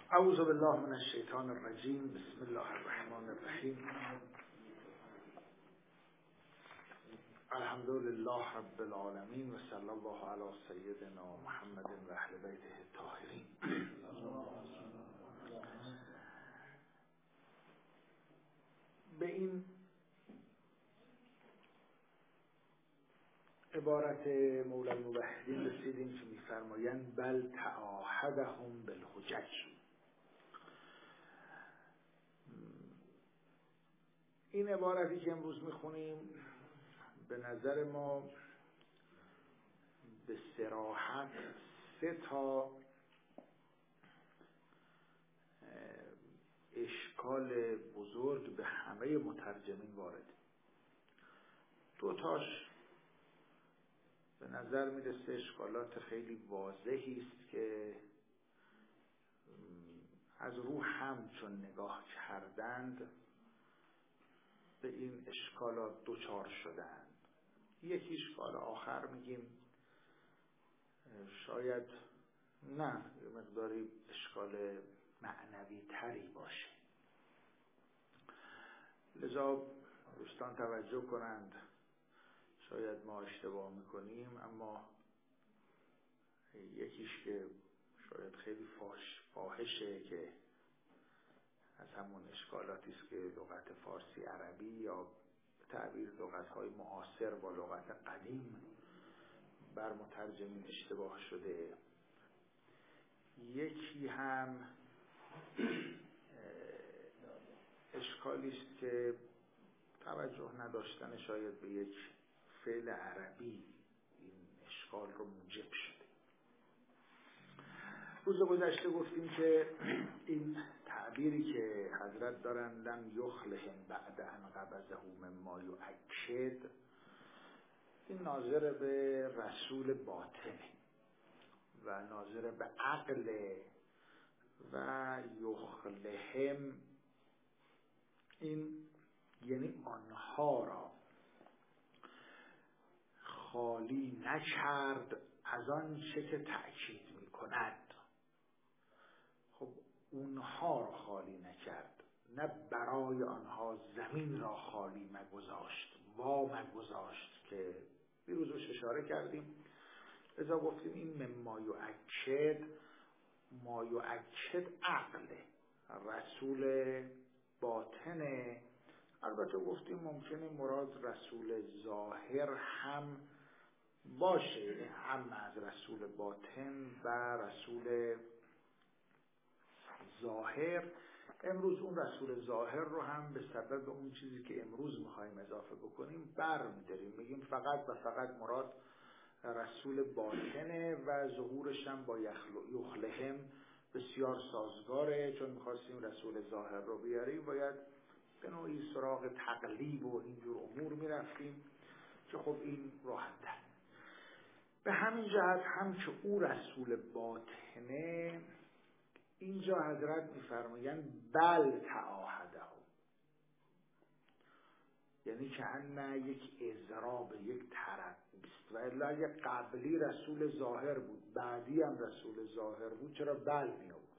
اعوذ بالله من الشیطان الرجیم. بسم الله الرحمن الرحیم. الحمد لله رب العالمین و صلی الله علی سیدنا محمد و اهل بیته الطاهرین. به این عبارت مولا الموحدین رسیدیم که می‌فرمایند بل تعاهدهم بالحجج. این عبارتی که امروز میخونیم به نظر ما به صراحت سه تا اشکال بزرگ به همه مترجمین وارد. دو تاش به نظر میرسه اشکالات خیلی واضحی است که از رو هم چون نگاه کردند به این اشکالات دوچار شدند. یکی اشکال آخر میگیم شاید نه یه مقداری اشکال معنوی تری باشه، لذا دوستان توجه کنند. شاید ما اشتباه میکنیم، اما یکیش که شاید خیلی فاحشه که از همون اشکالاتی است که لغت فارسی عربی یا تعبیر لغت‌های معاصر با لغت قدیم بر مترجمین اشتباه شده. یکی هم اشکالی است که توجه نداشتن شاید به یک فعل عربی این اشکال رو موجب شده. روز گذشته گفتیم که این تعبیری که حضرت دارن لم یخلهم بعد ان قبضه مما یؤکد، این ناظر به رسول باطنه و ناظر به عقل، و یخلهم این یعنی آنها را خالی نکرد از آن چه که تأکید می کند. خب اونها را خالی نکرد، نه برای آنها زمین را خالی مگذاشت، وا مگذاشت که دیروزش اشاره کردیم. لذا گفتیم این مما یؤکد، ما یؤکد عقله، رسول باطنه. البته گفتیم ممکنه مراد رسول ظاهر هم باشه، هم از رسول باطن و رسول ظاهر. امروز اون رسول ظاهر رو هم به سبب اون چیزی که امروز میخوایم اضافه بکنیم برمی‌داریم، میگیم فقط و فقط مراد رسول باطنه و ظهورش هم با یخلهم بسیار سازگاره. چون میخواستیم رسول ظاهر رو بیاریم باید به نوعی سراغ تقلیب و اینجور امور میرفتیم که خب این راحت‌تر. به همین جهت هم که او رسول باطنه، اینجا حضرت میفرمایند بل تعاهده، یعنی که ان یک اضراب، یک ترقیست. و الا اگه قبلی رسول ظاهر بود بعدی هم رسول ظاهر بود چرا بل می آورد؟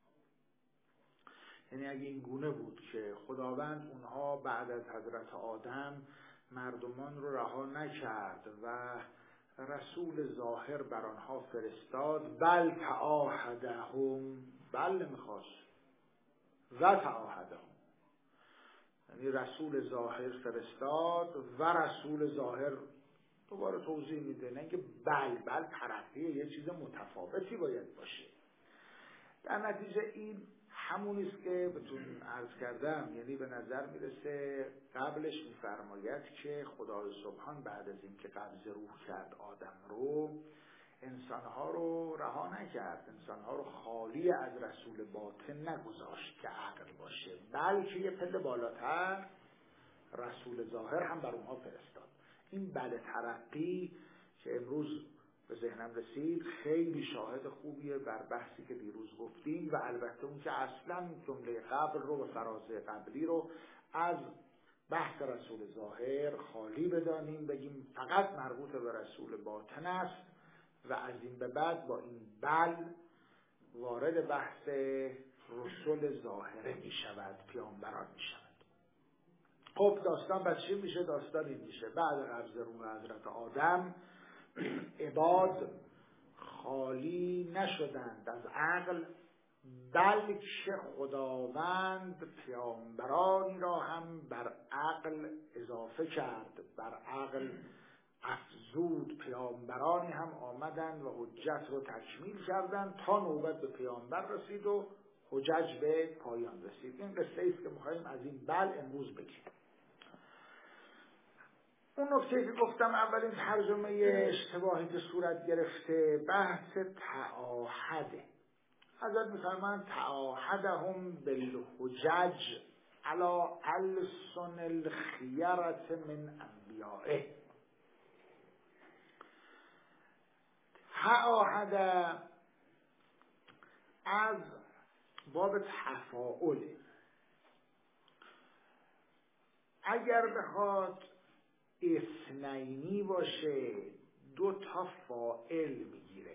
یعنی اگه این گونه بود که خداوند اونها بعد از حضرت آدم مردمان رو رها نکرد و رسول ظاهر بر آنها فرستاد، بل تعاهدهم، بل نمیخواست و تعاهدهم، یعنی رسول ظاهر فرستاد و رسول ظاهر دوباره توضیح میده، نه اینکه بل ترقیه، یه چیز متفاوتی باید باشه. در نتیجه این همونیست که بهتون عرض کردم، یعنی به نظر میرسه قبلش میفرماید که خدای سبحان بعد از اینکه قبض روح کرد آدم رو، انسانها رو رها نکرد، انسانها رو خالی از رسول باطن نگذاشت که عقل باشه، بلکه یه پله بالاتر رسول ظاهر هم بر اونها فرستاد. این بل ترقی که امروز به ذهنم رسید خیلی شاهد خوبیه بر بحثی که دیروز گفتیم، و البته اون که اصلا جمله قبل رو و فراز قبلی رو از بحث رسول ظاهر خالی بدانیم، بگیم فقط مربوط به رسول باطن است و از این به بعد با این بل وارد بحث رسل ظاهره می شود، پیامبران می شود. خب داستان پس چی میشه؟ داستان این میشه بعد قبض روح حضرت آدم عباد خالی نشدند از عقل، بلکه خداوند پیامبرانی را هم بر عقل اضافه کرد، بر عقل افزود. پیامبرانی هم آمدند و حجت رو تکمیل کردند تا نوبت به پیامبر رسید و حجج به پایان رسید. این قصه است که می‌خوایم از این امروز بگیم. اون نکته که گفتم اولین ترجمه اشتباهی که صورت گرفته بحث تعاهده. حضرت می‌فرمایند تعاهدهم بالحجج علی ألسن الخیرة من انبیائه. تعاهده از باب تفاعله. اگر بخواد اثنینی باشه دو تا فاعل میگیره،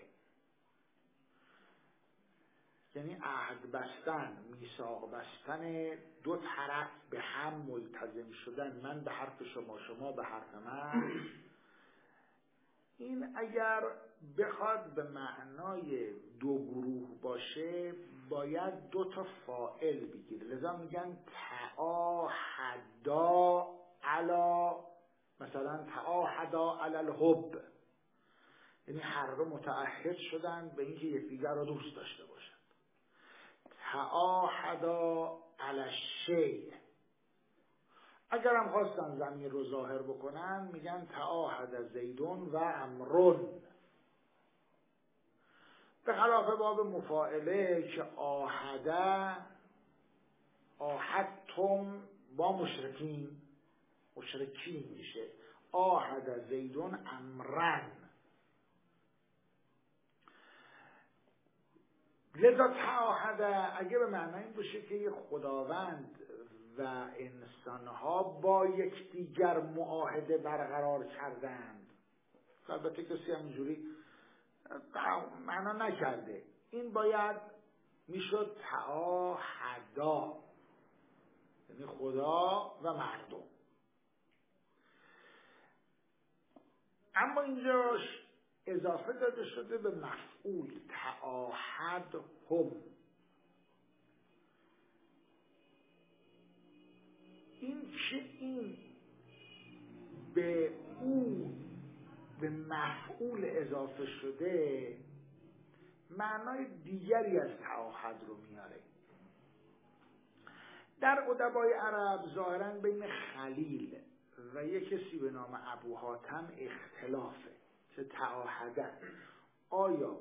یعنی عهد بستن، میثاق بستن، دو طرف به هم ملتزم شدن، من به حرف شما، شما به حرف من. این اگر بخواد به معنای دو گروه باشه باید دو تا فاعل بگیره. لذا میگن تعاهدا علی، مثلا تعاهدا علی الحب، یعنی هر دو متعهد شدن به اینکه یکدیگر را دوست داشته باشند. تعاهدا علی الشیء، اگر هم خواستن ضمیر رو ظاهر بکنن میگن تعاهد زیدون و عمرون، به خلاف باب مفاعله که آهدتم با مشرکین میشه، آهد زیدون امرن. لذا تعاهده اگه به معنی این باشه که خداوند و انسانها با یکدیگر معاهده برقرار کردند، البته کسی همینجوری معنا نکرده، این باید میشد تعاهدا، یعنی خدا و مردم. اما اینجاش اضافه داده شده به مفعول تعاهد هم. این که این به اون به مفعول اضافه شده معنای دیگری از تعاهد رو میاره. در ادبای عرب ظاهراً بین خلیل و یک کسی به نام ابو حاتم اختلافه که تعاهده آیا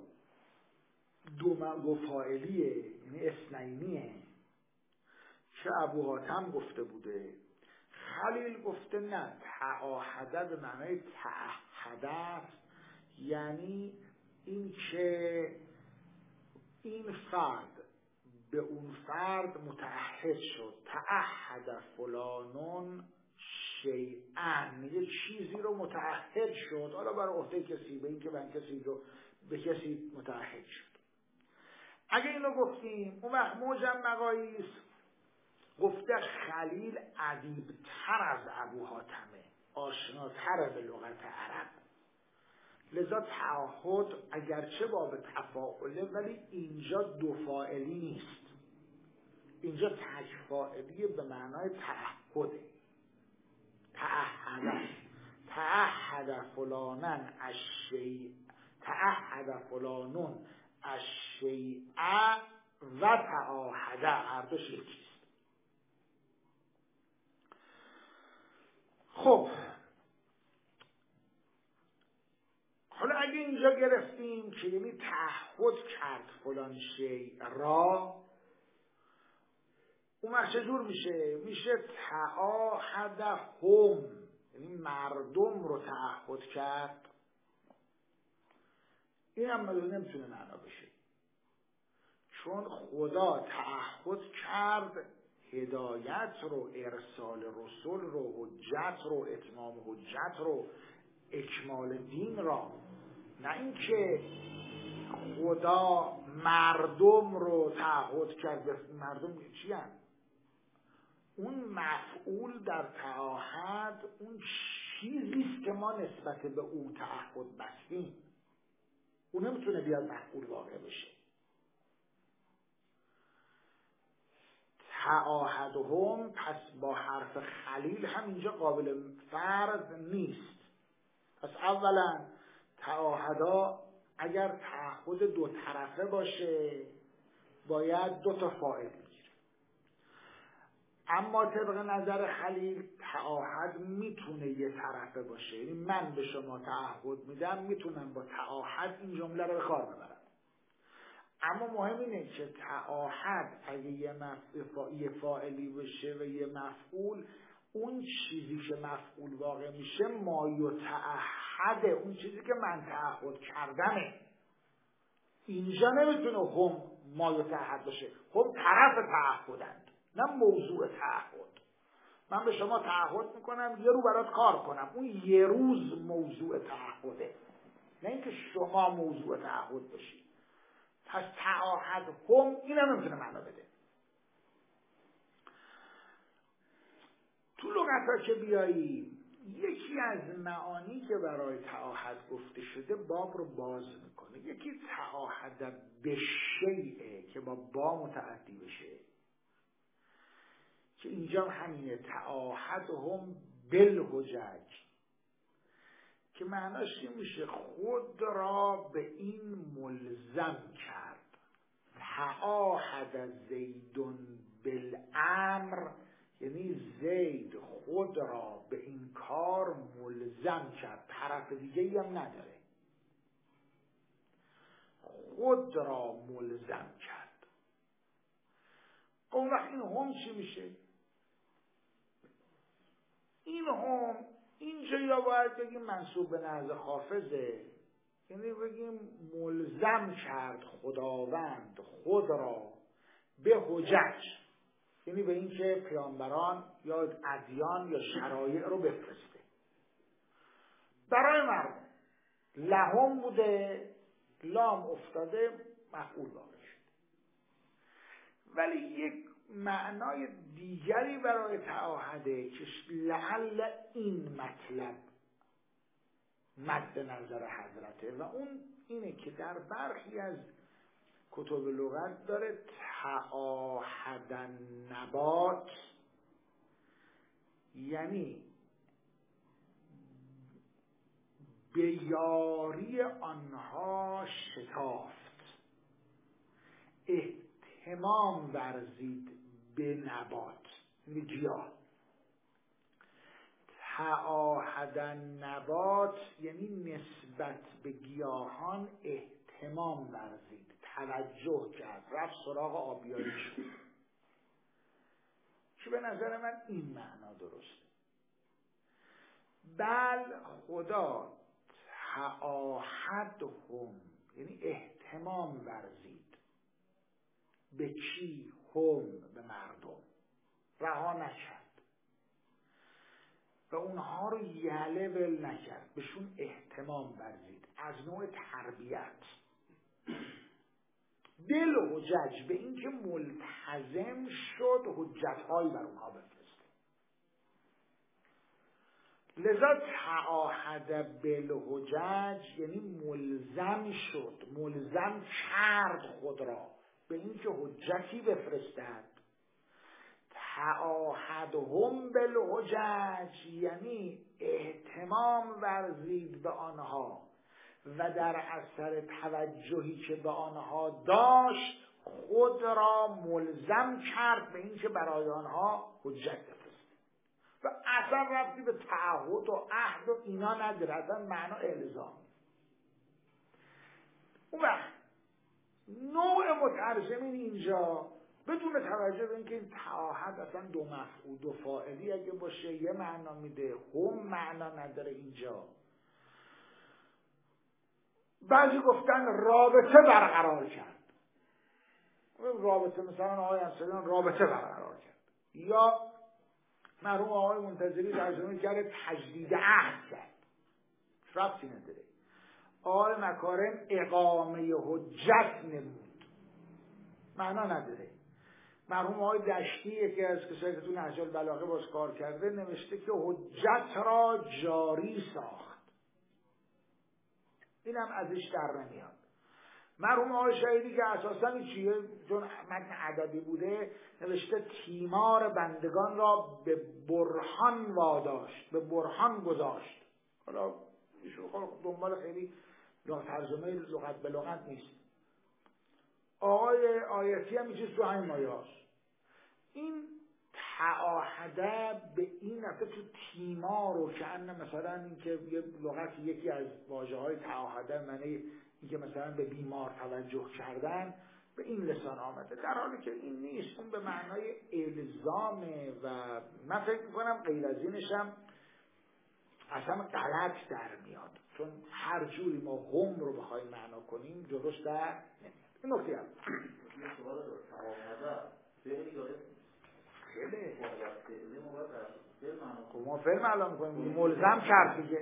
دو فاعلیه یعنی اثنینیه که ابو حاتم گفته بوده، خلیل گفته نه، تعاهده به معنای تعهده است، یعنی این که این فرد به اون فرد متعهد شد. تعهد فلانون شیئا، یه چیزی رو متعهد شد، حالا برای عهده کسی، به این که من کسی رو به کسی متعهد شد. اگه اینو گفتیم اون وقت موجم مقاییس گفته خلیل ادیب‌تر از ابو حاتمه، آشناتر به لغت عرب. لذا تعهد اگرچه باب تفاعله ولی اینجا دو فاعلی نیست، اینجا تک فاعلی به معنای تعهده. تعهد فلانن الشیء، تعهد فلانون الشیء و تعاهده، هر دوش یکیست. خب حالا اگه اینجا گرفتیم که یعنی تعهد کرد فلان شیء را، اون وقت چجور میشه؟ میشه تعاهدهم، یعنی مردم رو تعهد کرد. این هم نمیتونه معنا بشه، چون خدا تعهد کرد هدایت رو، ارسال رسول رو، حجت رو، اتمام حجت رو، اکمال دین را، نه اینکه خدا مردم رو تعهد کرد. مردم چی هست؟ اون مفعول در تعهد اون چیزیست که ما نسبت به او تعهد بستیم. اون نمیتونه بیاد مفعول واقع بشه. تعاهدهم پس با حرف خلیل هم اینجا قابل فرض نیست. پس اولا تعاهدا اگر تعهد دو طرفه باشه باید دو تا فاعل بگیره. اما طبق نظر خلیل تعاهد میتونه یه طرفه باشه، یعنی من به شما تعهد میدم، میتونم با تعاهد این جمله رو به کار ببرم. اما مهم اینه که تعاهد اگه یه فاعلی بشه و یه مفعول، اون چیزی که مفعول واقع میشه مایتعهده، اون چیزی که من تعهد کردمه. اینجا نمیتونه هم مایتعهد باشه، هم طرف تعهدند نه موضوع تعهد. من به شما تعهد میکنم یه رو برات کار کنم، اون یه روز موضوع تعهده، نه اینکه شما موضوع تعهد باشید. پس تعاهد هم این هم نمیتونه معنا بده. تو لغت ها که بیاییم یکی از معانی که برای تعاهد گفته شده باب رو باز میکنه. یکی تعاهد به شیئه که با متعدی بشه، که اینجا همینه، تعاهد هم بالحجج، که معناش این میشه خود را به این ملزم کرد. تعاهد زیدون بالامر، یعنی زید خود را به این کار ملزم کرد، طرف دیگه ای هم نداره، خود را ملزم کرد. اون وقت این هم چی میشه؟ این هم اینجا یا باید بگیم منصوب به نزد حافظه، یعنی بگیم ملزم کرد خداوند خود را به حجج، یعنی به این که پیامبران یا ادیان یا شرایع رو بفرسته برای مردم. لهم بوده، لام افتاده، مفعول واقع شد. ولی یک معنای دیگری برای تعاهده که لعل این مطلب مد نظر حضرته، و اون اینه که در برخی از کتب لغت داره تعاهدن نبات، یعنی به یاری آنها شتافت، اهتمام ورزید به نبات، یعنی گیاه. تعاهدن نبات یعنی نسبت به گیاهان اهتمام ورزید، توجه کرد، رفت سراغ آبیاریشون، که به نظر من این معنا درسته. بل خدا تعاهدهم یعنی اهتمام ورزید به کی؟ هم به مردم، رها نکرد و اونها رو یله ول نکرد، بهشون اهتمام ورزید از نوع تربیت. دل حجج به این که ملتزم شد حجتهایی بر اونها بفرسته. لذا تعاهد بالحجج یعنی ملزم شد، ملزم کرد خود را به این که حجتی بفرستد. تعاهدهم بالحجج یعنی اهتمام ورزید به آنها و در اثر توجهی که به آنها داشت خود را ملزم کرد به این که برای آنها حجت بفرسته. و اصلا ربطی به تعهد و عهد و اینا نداره، اصلا معنا الزام. اون وقت نوع مترجمین اینجا بدون توجه به اینکه این تعاهد اصلا دو مفعول دو فاعلی اگه باشه یه معنا میده، هم معنا نداره اینجا. بعضی گفتن رابطه برقرار کرد، رابطه مثلا آقای امثالیان رابطه برقرار کرد، یا مرحوم آقای منتظری ترجمه کرده تجدید عهد کرد، ربطی نداره. آقای مکارم اقامه حجت نمود، معنا نداره. مرحوم آقای دشتی یکی از کسایی که تو نهج البلاغه باز کار کرده نوشته که حجت را جاری ساخت. اینم ازش در نمیاد. مرحوم آقای شهیدی که اساساً چیه چون متن ادبی بوده نوشته تیمار بندگان را به برهان واداشت، به برهان گذاشت. حالا ایشون دنبال خیلی ترجمه لغت به لغت نیست. آقای آیتی هم چیز تو همین مایه هاست. این تعاهده به این نفته تو تیمار و که مثلا این که یه لغت یکی از واژه های تعاهده معنی این که مثلا به بیمار توجه کردن به این لسان آمده، در حالی که این نیست. اون به معنای الزامه و من فکر میکنم غیر از اینش هم اصلا غلط در میاد، چون هر جوری ما هم رو بخوایم معنا کنیم درست در نمیاد. این نکته هم خب ما فعل معنا میکنیم ملزم کرد دیگه.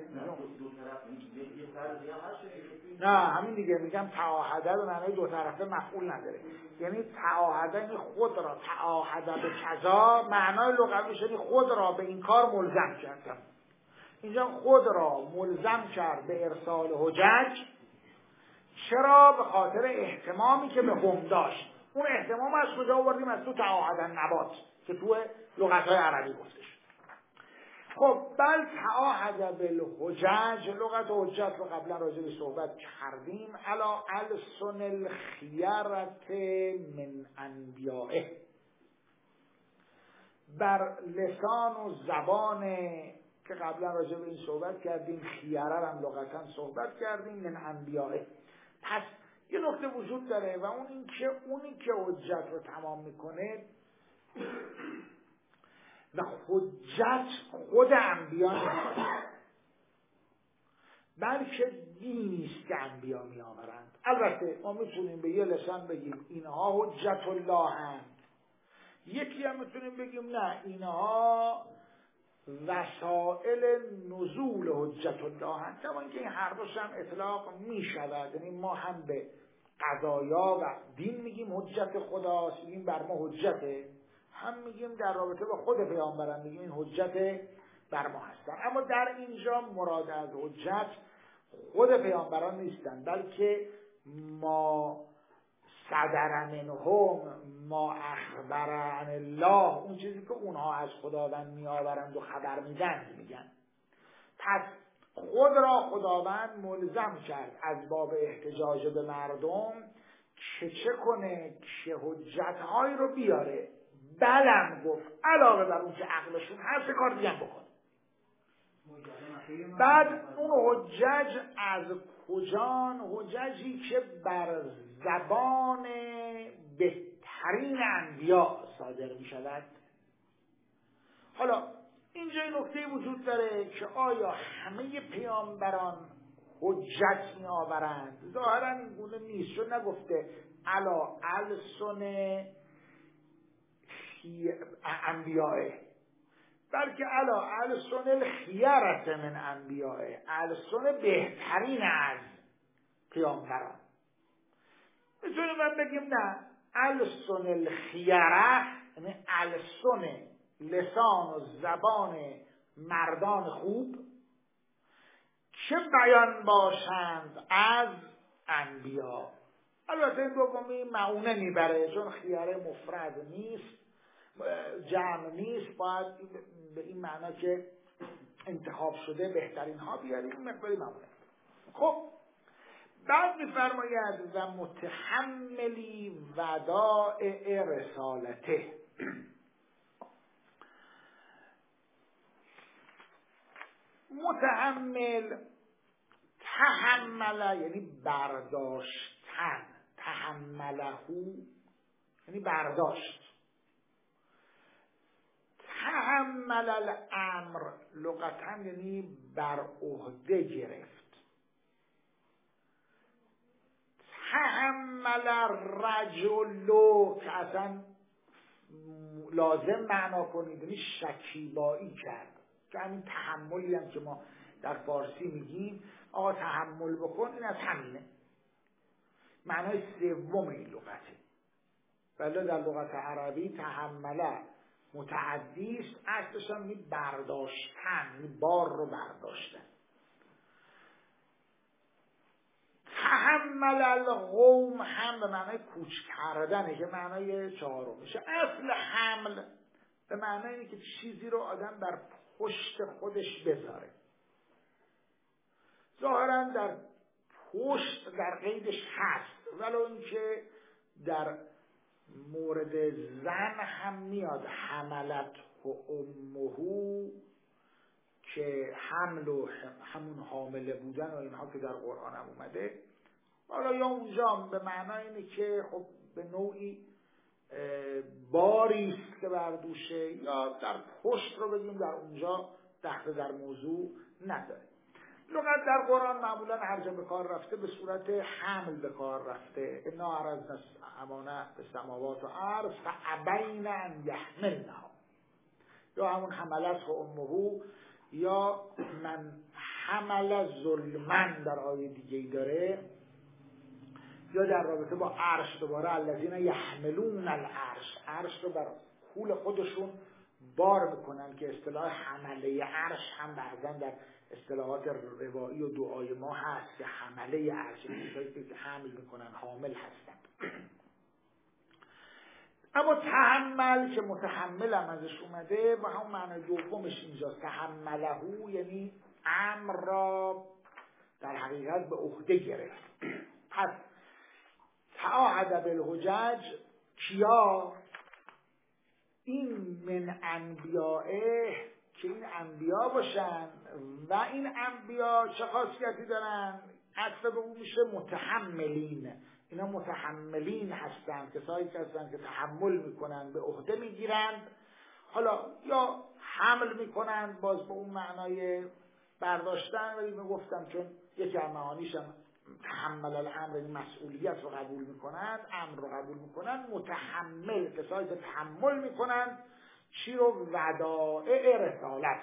نه همین دیگه میگم تعاهده به معنای دو طرفه مفعول نداره، یعنی تعاهده یعنی خود را تعاهده به کذا، معنای لغویش یعنی خود را به این کار ملزم کرد. اینجا خود را ملزم کرد به ارسال حجج. چرا؟ به خاطر اهتمامی که به هم داشت. اون اهتمام از کجا آوردیم؟ از تو تعاهدن نبات که تو لغت‌های عربی گفته شد. خب بل تعاهد بالحجج، لغت حجت رو قبلا راجع به صحبت کردیم. علی السن الخیرت من انبیائه، بر لسان و زبان که قبلا راجع به این صحبت کردیم، خیره هم لغتا صحبت کردیم، من انبیائه. پس یه نکته وجود داره و اونی که حجت رو تمام میکنه و حجت خود انبیا نیست، بلکه دینی است که انبیا می آورند. البته ما میتونیم به یه لسان بگیم اینها حجت الله هست، یکی هم میتونیم بگیم نه اینها وسائل نزول حجت الله هست. کما اینکه این هر دوش هم اطلاق می شود، یعنی ما هم به قضایا و دین میگیم حجت خداست، میگیم بر ما حجته، هم میگیم در رابطه با خود پیامبران میگیم این حجت بر ما هستن. اما در اینجا مراد از حجت خود پیامبران نیستن، بلکه ما صدر منهم ما اخبر عن الله، اون چیزی که اونها از خداوند میآورند و خبر میدن میگن. پس خود را خداوند ملزم کرد از باب احتجاج به مردم که چه کنه؟ که حجت‌هایی رو بیاره. بلم گفت علاوه بر اون که عقلشون هر چه کار دیگه بکن. بعد اون حجج از کجان؟ حججی که بر زبان بهترین انبیا صادر می شود. حالا اینجا این نکته وجود داره که آیا همه پیامبران حجت می آورند؟ ظاهرا این گونه نیست، چون نگفته علا السن انبیائه، بلکه علا السن الخیرت من انبیائه، السن بهترین از پیامبران. میتونیم بگیم نه السن الخیره، یعنی السن لسان و زبان مردان خوب که بیان باشند از انبیا. البته این دومی معونه میبره، چون خیاره مفرد نیست، جمع نیست، باید به این معنا که انتخاب شده بهترین ها بیاریم، این مقداری معونه. خب بعد میفرماید و متحملی ودائع رسالته. متحمل، تحمل یعنی برداشتن، تحملهو یعنی برداشت. تحمل الامر لغتا یعنی بر عهده گرفت. تحمل الرجل که اصلا لازم معنا کنید یعنی شکیبایی کرد، که همین تحملی هم که ما در فارسی میگیم آقا تحمل بکن، این از همینه، معنای سوم این لغته. ولی در لغت عربی تحمله متعدی است، اصلش هم برداشتن، بار رو برداشتن. تحمل القوم هم به معنای کوچ کردنه که معنای چهارم میشه. اصل حمل به معنای اینه که چیزی رو آدم بر پشت خودش بذاره. ظاهرا در پشت در قیدش هست، ولو اینکه در مورد زن هم میاد حملت و امهو که حمل و همون حامله بودن و اینها که در قرآن هم اومده. حالا یا اونجا به معنای اینه که خب به نوعی باری است که بر دوشه، یا در پشت رو بگیم در اونجا دخل در موضوع نداره. لغت در قرآن معمولا هر جا به کار رفته به صورت حمل به کار رفته. انا عرضنا الامانه به سماوات و ارض فابین ان یحملنها، یا همون حملت و امهو، یا من حمل ظلمن در آیه دیگه‌ای داره، یا در رابطه با عرش دوباره الذین یحملون العرش، عرش رو بر کول خودشون بار میکنن که اصطلاح حمله عرش هم بعضا در اصطلاحات روایی و دعای ما هست که حمله عرش، چیزایی که حمل میکنن، حامل هستن. اما تحمل که متحمل هم ازش اومده و همون معنی دومش اینجاست. تحملهو یعنی امر را در حقیقت به عهده گرفت. پس تعاهد بالحجج کیا؟ این من انبیائه، که این انبیا باشن. و این انبیا چه خاصیتی دارن؟ عطف به اون میشه متحملین. اینا متحملین هستند، کسایی که هستند که تحمل میکنن، به عهده میگیرند. حالا یا حمل میکنند، باز به اون معنای برداشتن، ولی من گفتم چون یکی از معانیش هم تحمل الامر، این مسئولیت رو قبول میکنن، امر رو قبول میکنن. متحمل کسایی که تحمل میکنن چی رو؟ ودائع رسالت.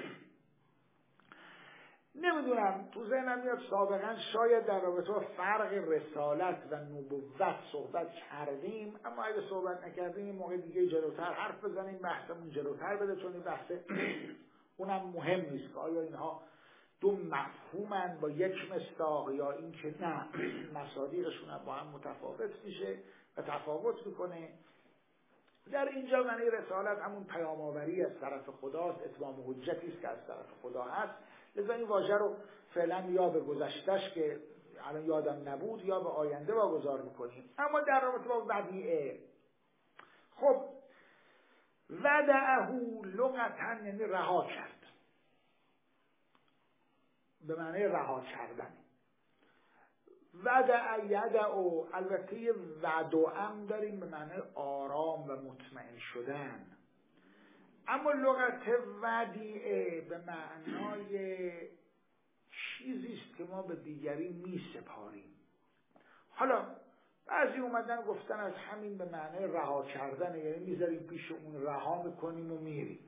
نمیدونم، تو ذهنم میاد سابقا شاید در رابطه با فرق رسالت و نبوت صحبت کردیم، اما اگه صحبت نکردیم این موقع دیگه جلوتر حرف بزنیم، بحثمون جلوتر بده، چون این بحث اونم مهم نیست که آیا اینها دو مفهومن با یک مصداق یا این که نه مصادیقشون با هم متفاوت میشه و تفاوت میکنه. در اینجا معنی رسالت همون پیام آوری از طرف خداست، اتمام حجتی است که از طرف خدا هست. لذا این واژه رو فعلا یا به گذشتهش که الان یادم نبود یا به آینده واگذار میکنیم. اما در رابطه با ودیعه، خب ودعه لغتاً یعنی رها کرد، به معنی رها کردن. ودع یدع، البته ودعم داریم به معنی آرام و مطمئن شدن، اما لغت ودیعه به معنای چیزی است که ما به دیگری می سپاریم. حالا بعضی اومدن گفتن از همین به معنی رها کردن، یعنی میذاریم پیش اون، رها میکنیم و میریم،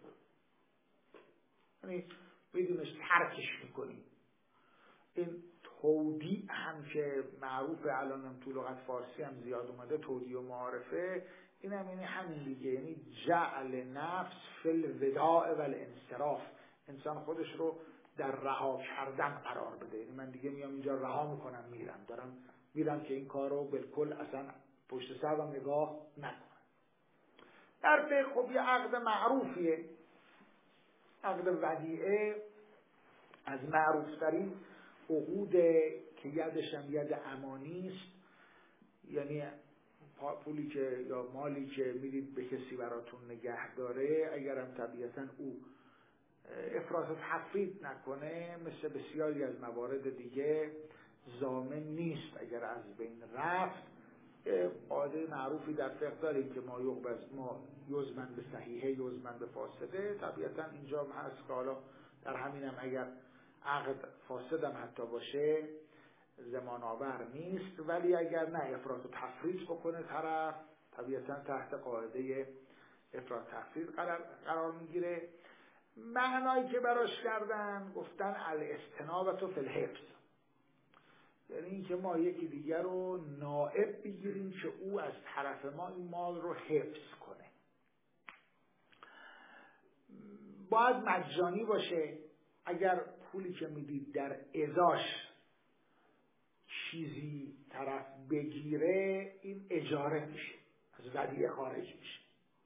یعنی بدونش ترکش میکنیم. این تودیع هم که معروفه الان هم تو لغت فارسی هم زیاد اومده، تودیع و معارفه، این هم یعنی همین دیگه، یعنی جعل نفس فی الوداع و الانصراف، انسان خودش رو در رها کردن قرار بده. یعنی من دیگه میام اینجا رها میکنم، دارم میرم که این کار رو بالکل اصلا پشت سرم نگاه نکنم. در فقه خب یه عقد معروفیه، عقد ودیعه از معروفترین عقود که یدش هم ید امانی است، یعنی پولی که یا مالی که میدید به کسی براتون نگه داره، اگرم طبیعتا او افراط و تفرید نکنه، مثل بسیاری از موارد دیگه ضامن نیست اگر از بین رفت. قاعده معروفی در فقه داریم که ما یزمن به صحیحه یزمن به فاسده. طبیعتا اینجا هم هست که حالا در همینم اگر عقد فاسد هم حتی باشه زمان آور نیست، ولی اگر نه افراط و تفرید بکنه طرف، طبیعتا تحت قاعده افراط تفرید قرار میگیره. معنایی که براش کردن گفتن الاستنابة فی الحفظ، یعنی اینکه ما یکی دیگر رو نائب بگیریم که او از طرف ما این مال رو حفظ کنه. باید مجانی باشه. اگر پولی که میدید در ازاش چیزی طرف بگیره این اجاره میشه، از ودیعه خارج میشه.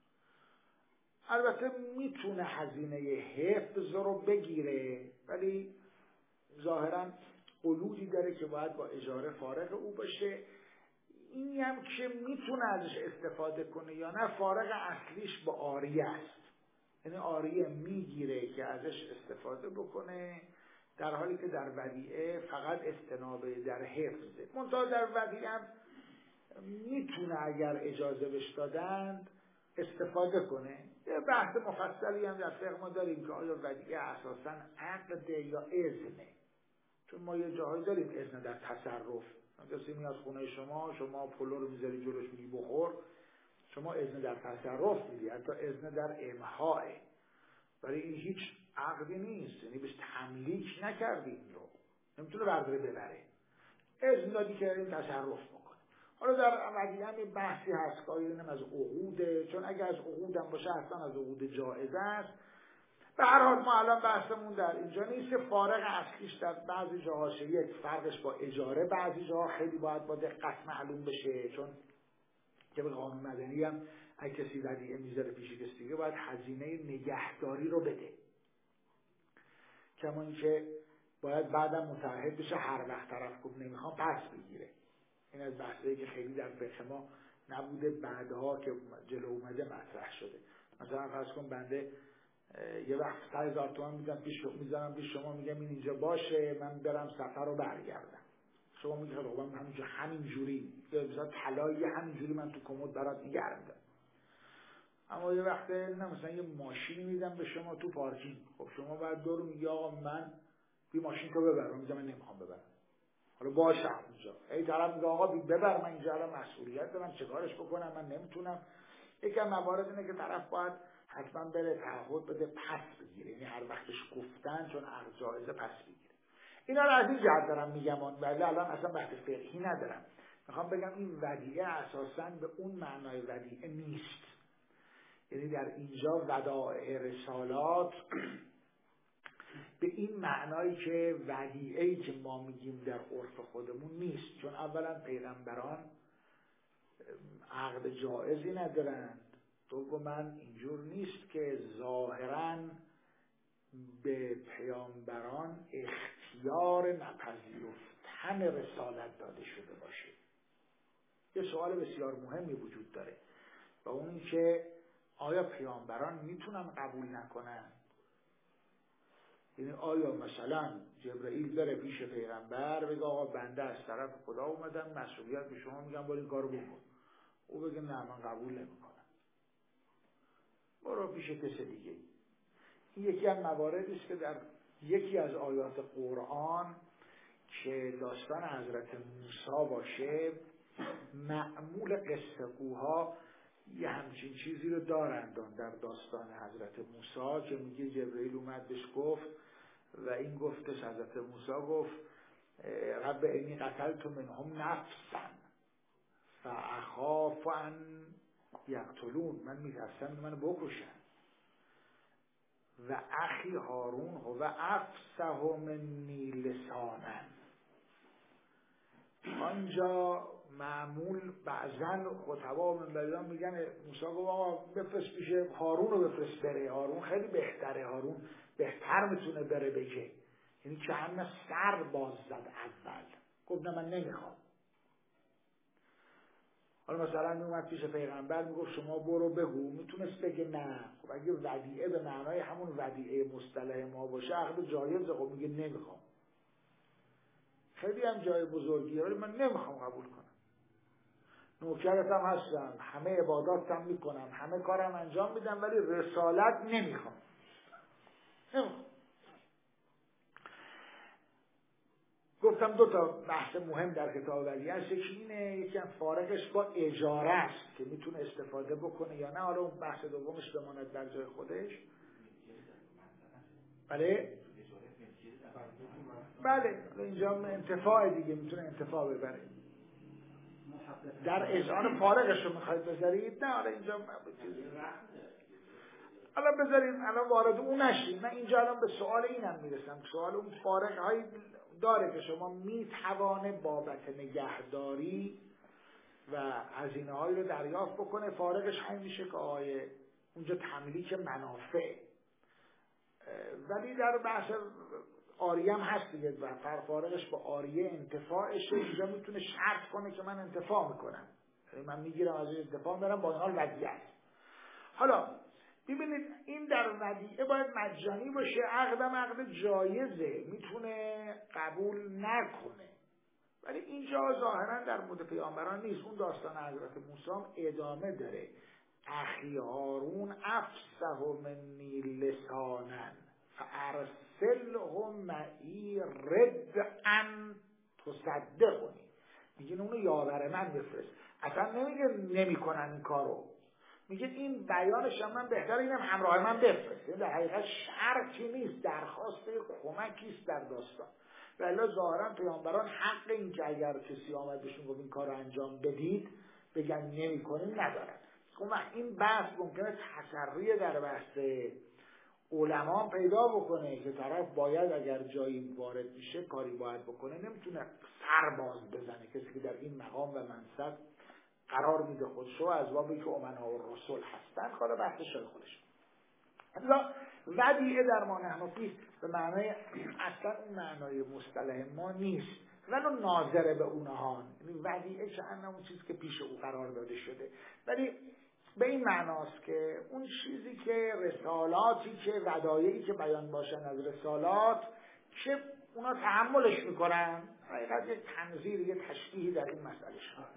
البته میتونه هزینه حفظ رو بگیره، ولی ظاهرا قیودی داره که باید با اجاره فارغ او باشه. اینی هم که میتونه ازش استفاده کنه یا نه، فارغ اصلیش با عاریه است. یعنی عاریه میگیره که ازش استفاده بکنه، در حالی که در ودیعه فقط استنابه در حفظه. منتها در ودیعه هم میتونه اگر اجازه بهش دادند استفاده کنه. یه بحث مفصلی هم در فقه ما داریم که آیا ودیعه اساساً عقده یا اذنه. چون ما یه جاهایی داریم اذن در تصرف. کسی میاد خونه شما پلو رو میذاری جلوش میگی بخور، شما اذن در تصرف میدی، حتی اذن در امحاه، ولی این هیچ عقدی نیست. یعنی بهش تملیک نکردی، این رو نمیتونه برداره ببره، اذن دادی که این تصرف بکنه. حالا در ودیعه هم بحثی هست که اینم از عقوده، چون اگر از عقودم باشه اصلا از عقود جائزه است. به هر حال ما الان بحثمون در اینجا نیست که فارغ اصلیش در بعضی جاهاش یک فرقش با اجاره، بعضی جاها خیلی باید با دقت معلوم بشه، چون که به قانون مدنی هم اگه کسی ودیعه میذاره پیش کسی دیگه باید هزینه نگهداری رو بده، کما اینکه باید بعدم متعهد بشه هر وقت طرف گفت نمیخوام پس بگیره. این از بحثایی که خیلی در فقه ما نبوده، بعدها که جلو اومده مطرح شده. مثلا فرض کن بنده یه وقت 100,000 تومان میذارم پیش شما، میگم این اینجا باشه، من برم سفر رو برگردم. شما میگه خب من همینجوری مثلا طلایی همینجوری من تو کمد برات نگه میدم. اما یه وقت نه مثلا یه ماشینی میدم به شما تو پارکینگ، خب شما بعد دورو میگه آقا من بی ماشین تو ببر، من میگم من نمیخوام ببرم. حالا باشه اونجا ای طرف میگه آقا ببر، من اینجا الان مسئولیت دارم چه کارش بکنم، من نمیتونم. یکم موارد اینه که طرف باید حتما بره تعهد بده پس بگیره، یعنی هر وقتش گفتن چون عقد جایزه پس بگیره. اینا رو از این جهت دارم میگم، ولی الان اصلا بحث فقهی ندارم. میخوام بگم این ودیعه اساساً به اون معنای ودیعه نیست. یعنی در اینجا ودائع رسالات به این معنایی که ودیعه‌ای که ما میگیم در عرف خودمون نیست، چون اولا پیغمبران عقد جایزی ندارند، دوما اینجور نیست که ظاهراً به پیامبران اختیار نپذیرفتن رسالت داده شده باشه. یه سوال بسیار مهمی وجود داره و اون این که آیا پیامبران میتونن قبول نکنن؟ یعنی آیا مثلا جبرئیل بره پیش پیغمبر بگه آقا بنده از طرف خدا اومدم مسئولیت به شما میگم برو این کارو بکن، او بگه نه من قبول نمیکنم، برو پیش کس دیگه. این یکی از مواردی است که در یکی از آیات قرآن که داستان حضرت موسی باشه، معمول قصه گوها یه همچین چیزی رو دارند در داستان حضرت موسی که میگه جبرئیل اومد بهش گفت و این گفتش حضرت موسی گفت رب انی قتلت منهم نفسا فاخاف ان یقتلون، من میترسم منو بکشن، و اخی هارون هو افصح منی لسانا. آنجا معمول بعضن خطبا من بلیان میگن موسی گفت آقا بفرست پیش هارون رو بفرست بره، هارون خیلی بهتره، هارون بهتر میتونه بره بگه. یعنی که همه سر باز زد اول، گفت نه من نمیخوام. حالا مثلا میومد پیش پیغمبر میگفت شما برو بگو، میتونست بگه نه. خب اگه ودیعه به معنای همون ودیعه مصطلح ما باشه عقد جایزه، خب میگه نمیخوام. خیلی هم جای بزرگیه ولی من نمیخوام قبول کنم. نوکرتم هستم، همه عباداتم میکنم، همه کارم انجام میدم، ولی رسالت نمیخوام. گفتم دو تا بحث مهم در کتاب ودیعه است، یکی اینه، یکی هم فارقش با اجاره است که میتونه استفاده بکنه یا نه. حالا اون بحث دومش بماند در جای خودش. بله بله اینجا انتفاع دیگه میتونه انتفاع ببره. در اذعان فارغش رو میخواید بذارید؟ نه حالا اینجا الان بذارید الان وارد اون نشید. من اینجا الان به سوال اینم میرسم، سوال اون فارغ هایی داره که شما میتوانه بابت نگهداری و هزینه هایی رو دریافت بکنه. فارغش همین میشه که اونجا تملیک منافع، ولی در بحث آریه هم هست دیگه و فارغش با آریه انتفاعشه. اینجا میتونه شرط کنه که من انتفاع میکنم، یعنی من میگیرم از انتفاع میرم، با این حال ودیعه است. حالا ببینید این در ودیعه باید مجانی باشه، عقدم عقد جایزه، میتونه قبول نکنه، ولی اینجا ظاهرا در مورد پیامبران نیست. اون داستان حضرت موسی هم ادامه داره. اخی هارون افصح منی لسانا فارسله معی ردءا تصدقنی. میگه اونو یاور من بفرست. اصلا نمیگه نمیکنن این کارو، میگه این بیانش هم من بهتره اینم همراه من بفرست. در حقیقت شرطی نیست، درخواست کمکی است در داستان. ولی ظاهرا پیامبران حق این که اگر کسی آمد بهشون گفت این کارو انجام بدید بگن نمیکنیم ندارن. خب این بحث ممکنه تسری در بحث علما پیدا بکنه که طرف باید اگر جایی وارد میشه کاری باید بکنه، نمیتونه سرباز بزنه. کسی که در این مقام و منصب قرار میده خودشو از بابی که امنا و رسول هستن، حالا بحث شای خودش. حالا ودیعه در ما نحنفی به معنای اصلا اون معنای مصطلح ما نیست، ولو ناظره به اونها. یعنی ودیعه چه اون چیزی که پیش او قرار داده شده، ولی به این معناست که اون چیزی که رسالاتی که ودایعی که بیان باشن از رسالات که اونا تحملش میکنن، حقیقت یک تنظیر، یک تشریحی در این مسئله شد.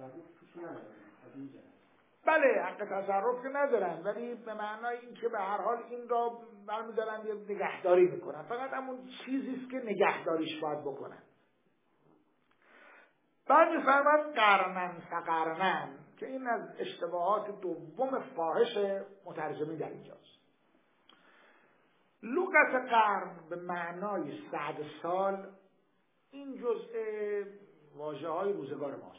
بله حق تصرف که ندارن، ولی به معنای این که به هر حال این را برمیدارن یه نگهداری میکنن، فقط همون چیزیست که نگهداریش باید بکنن. بعد میفرماد قرنن فقرنن که این از اشتباهات دوم فاحش مترجمی در اینجاست. لغت قرن به معنای 100 سال این جزء واژه های روزگار ماست.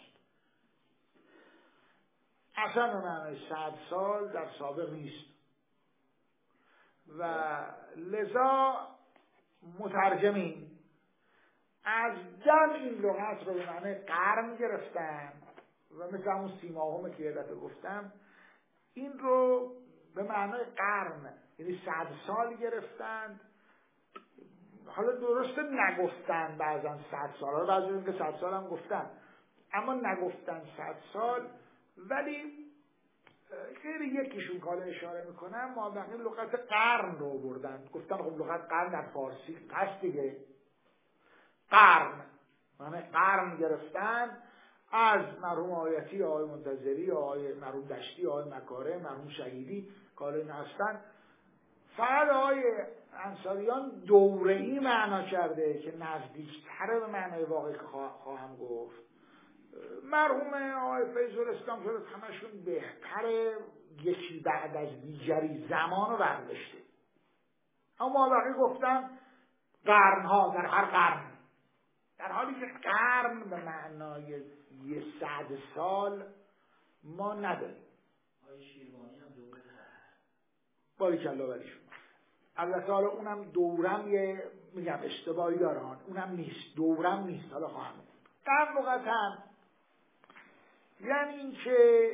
اصلا به معنای 100 سال در سابق نیست و لذا مترجمین از دم این لغت رو به معنای قرن گرفتن و مثل همون سیماهم که یه دفعه گفتم این رو به معنای قرن یعنی 100 سال گرفتند. حالا درسته نگفتن بعضا 100 سال، حالا بعضی این که 100 سال هم گفتن اما نگفتن 100 سال، ولی غیر یکیشون کالا اشاره میکنن ما بقیه لغت قرن رو بردن، گفتن خب لغت قرن در فارسی هست دیگه. قرن معنی قرن گرفتن از مرحوم آیتی، آقای منتظری، آقای مرحوم دشتی، آقای مکاره، مرحوم شهیدی کالا این هستن. فقط آقای انصاریان دوره‌ای معنا کرده که نزدیکتره به معنای واقعی که خواهم گفت. مرحوم آقای فیض الاسلام شده همشون بهتره یکی بعد از دیگری زمان رو برداشته، اما بقیه گفتن قرنها در هر قرن، در حالی که قرن به معنای 100 سال ما نداریم. آقای شیروانی هم دوره باریکالله ولیشون البته حالا اونم دورم میگم اشتباهی دارن، اونم نیست، دورم نیست. حالا خواهم قرن لغتاً یعنی این که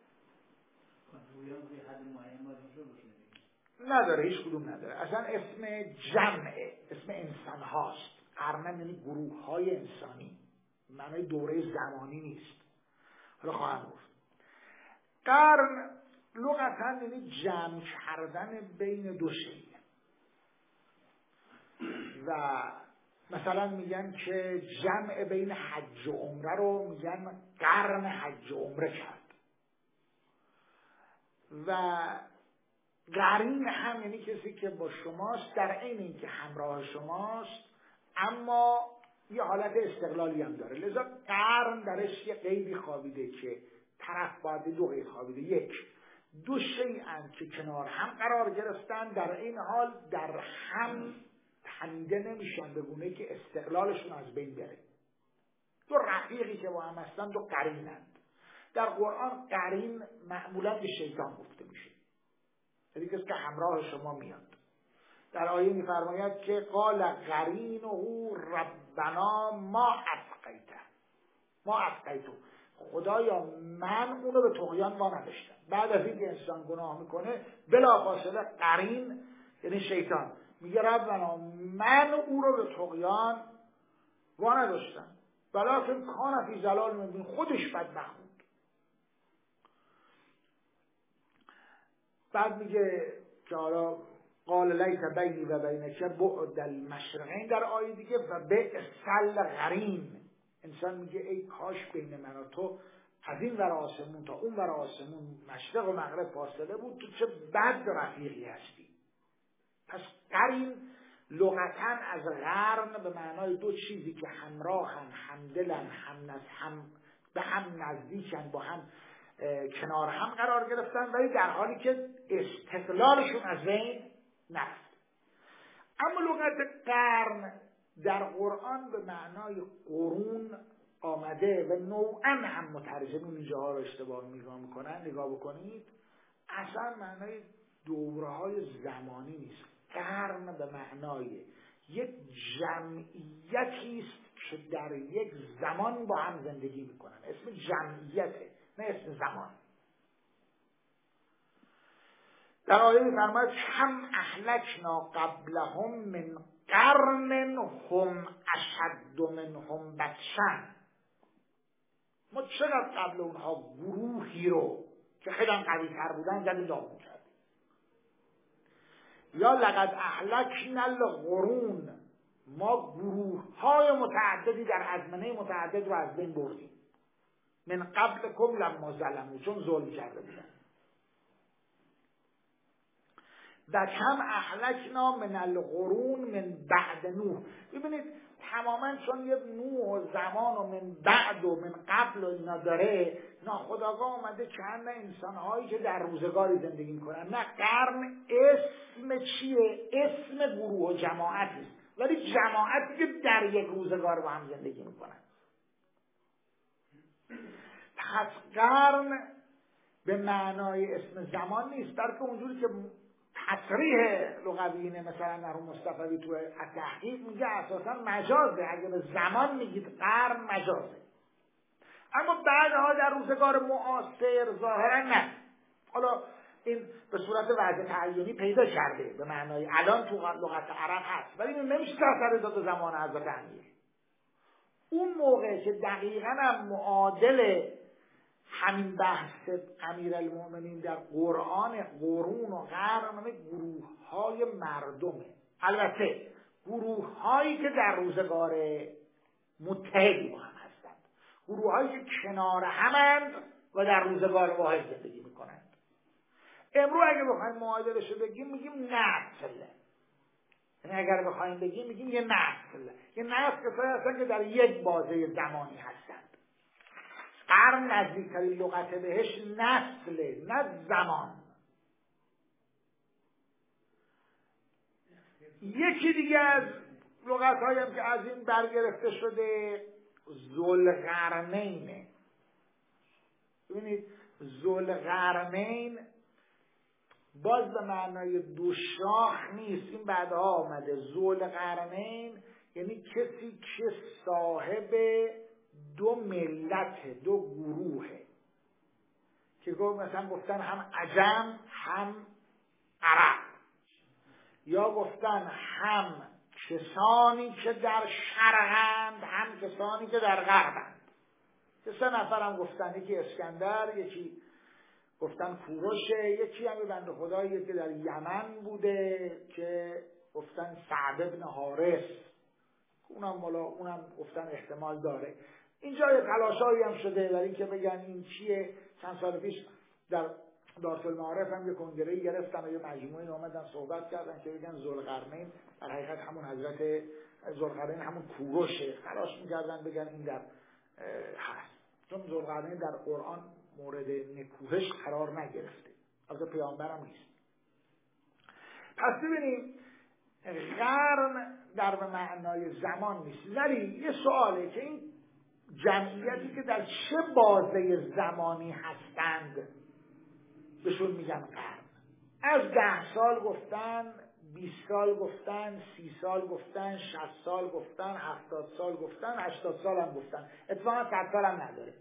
نداره، هیچ کدوم نداره، اصلا اسم جمعه، اسم انسان هاست. قرن یعنی گروه های انسانی، معنی دوره زمانی نیست. حالا خواهم گفت قرن لغتاً یعنی جمع کردن بین دو شیء و مثلا میگن که جمع بین حج و عمره رو میگن قرن حج و عمره کرد و قرین هم یعنی کسی که با شماست در عین اینکه همراه شماست اما یه حالت استقلالی هم داره. لذا قرن درش یه قیدی خوابیده که طرف باید دو قید خوابیده. یک، دو شیئن که کنار هم قرار گرفتن در این حال در هم کنیده نمیشن به گونه‌ای که استقلالشون از بین بره. دو رفیقی که با هم هستن دو قرینند. در قرآن قرین معمولا به شیطان گفته میشه، یعنی کسی که همراه شما میاد. در آیه میفرماید که قال قرینه ربنا ما افقیته، خدایا من اونو به طغیان وانهاشتم. بعد از اینکه انسان گناه میکنه بلافاصله قرین یعنی شیطان میگه ربنا من او رو به طغیان وانهاشتم ولکن کان فی ضلال مبین، خودش بدبخت بود. بعد میگه که حالا قال لیس بینی و بینک بعد المشرقین در آیه دیگه و بئس القرین. انسان میگه ای کاش بین من و تو از این ور آسمون تا اون ور آسمون مشرق و مغرب فاصله بود، تو چه بد رفیقی هستی. پس قرین لغتاً از قرن به معنای دو چیزی که همراهن، همدلن، به هم نزدیکن، با هم کنار هم قرار گرفتن، ولی در حالی که استقلالشون از بین نرفت. اما لغت قرن در قرآن به معنای قرون آمده و نوعاً هم مترجمین اینجاها رو اشتباه میکنن. نگاه بکنید اصلا معنای دوره‌های زمانی نیست. قرن به معنای یک جمعیتی است که در یک زمان با هم زندگی میکنن. اسم جمعیته نه اسم زمان. در آیه می‌فرماید کم اهلکنا قبلهم من قرن هم اشد منهم بطشا. ما چقدر قبل اونها گروهی رو که خیلی قوی تر بودن زدیم داغون کردیم. یا لقد اهلکنا القرون، ما گروه های متعددی در ازمنه متعدد رو از بین بردیم. من قبلکم لما ظلموا، چون ظلم کرده بودن. و کم اهلکنا من القرون من بعد نوح. ببینید تماما چون یه نوح و زمان و من بعد و من قبل و اینا داره، ناخودآگاه اومده چند انسانهایی که در روزگاری زندگی میکنن. نه، قرن اسم چیه؟ اسم گروه و جماعت است، ولی جماعتی که در یک روزگار با هم زندگی میکنن. پس قرن به معنای اسم زمان نیست، بلکه اونجوری که تصریح لغویینه مثلا مرحوم مصطفی تو تحقیق میگه اساسا مجازه. اگه به زمان میگید قرن مجازه، اما بعدها در روزگار معاصر ظاهرا نه. حالا این به صورت وضع تعیینی پیدا کرده به معنای الان تو لغت عرب هست، ولی این نمیشه اثر داد زمان حضرت امیر. اون موقع که دقیقاً هم معادل همین بحث امیرالمؤمنین در قرآن قرون و قرن گروه های مردمه. البته گروه هایی که در روزگار متحدی با هم هستند، گروه هایی که کنار همند و در روزگار واحد زندگی میکنند. امروز اگه بخوایم معادلش رو بگیم میگیم نسل. یعنی اگر بخوایم بگیم میگیم یه نسل. یه نسل کسایی هستن که در یک بازه زمانی هستند. قرن نزدیکترین لغت بهش نسله، نه زمان. یکی دیگه از لغت‌هایی هم که از این برگرفته شده ذوالقرنینه. ببینید ذوالقرنین باز به معنای دو شاخ نیست، این بعدها آمده. ذوالقرنین یعنی کسی که صاحب دو ملت، دو گروهه، که مثلا گفتن هم عجم هم عرب، یا گفتن هم کسانی که در شرقند هم کسانی که در غربند. که 3 نفر هم گفتن، یکی اسکندر، یکی گفتن کوروشه، یکی هم بنده خدایی که در یمن بوده که گفتن سعد ابن حارث، اونم گفتن احتمال داره. اینجا یه تلاشایی هم شده برای اینکه بگن این چیه. چند سال پیش در دارالمعارف هم یه کنگره‌ای گرفتن و یه مجموعه‌ای اومدن صحبت کردن که بگن ذوالقرنین در حقیقت همون حضرت ذوالقرنین همون کوروشه. تلاش می‌کردن بگن این در هست، چون ذوالقرنین در قرآن مورد نکوهش قرار نگرفته، از پیامبر هم نیست. پس ببینیم قرن در به معنای زمان نیست، ولی یه سواله که این جمعیتی که در چه بازه زمانی هستند بهشون میگن قرن. از 10 سال گفتن، 20 سال گفتن، 30 سال گفتن، 60 سال گفتن، 70 سال گفتن، 80 سال هم گفتن، اتفاقا 100 سال هم نداره.